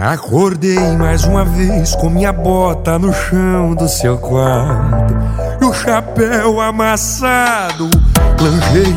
Acordei mais uma vez com minha bota no chão do seu quarto e o chapéu amassado. Planejei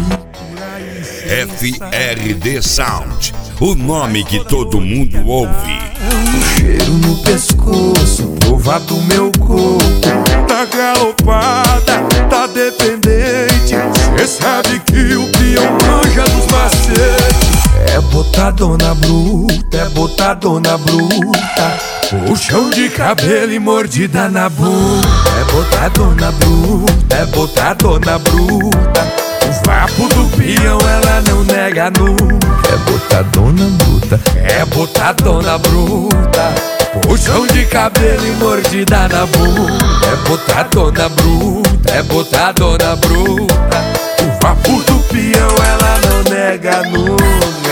FRD Sound, o nome que todo mundo ouve. um cheiro no pescoço, prova do meu corpo. Tá galopada, tá dependente. Cê sabe que o peão manja dos macetes. É botadona bruta, é botadona bruta. Puxão de cabelo e mordida na bunda. É botadona bruta, é botadona bruta. O vapo do peão ela não nega nunca. É botadona bruta, é botadona bruta. Puxão de cabelo e mordida na bunda. É botadona bruta, é botadona bruta. O vapo do peão ela não nega nunca.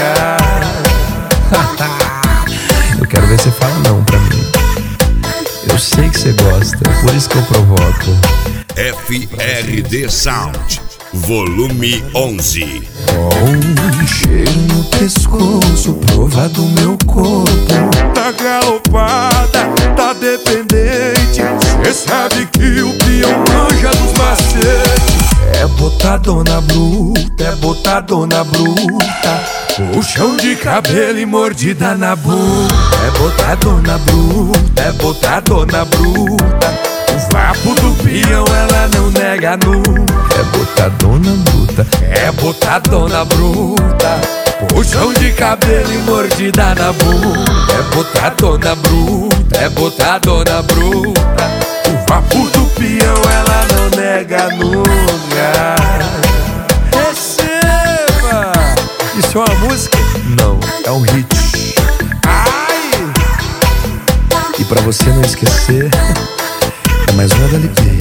Eu quero ver você falar não pra mim. Eu sei que você gosta, por isso que eu provoco. FRD Sound, volume 11. Um cheiro no pescoço, prova do meu corpo. Tá galopada, tá dependente. Cê sabe que o peão manja dos macetes. É botadona bruta, é botadona bruta. Puxão de cabelo e mordida na bunda. É botadona bruta, é botadona bruta. O vapo do peão ela não nega nunca. É botadona bruta, é botadona bruta. Puxão de cabelo e mordida na bunda. É botadona bruta, é botadona bruta. O vapo do peão ela não nega nunca. Receba! Isso é uma música? Não, é um hit. Ai! E pra você não esquecer, é mais uma da LP.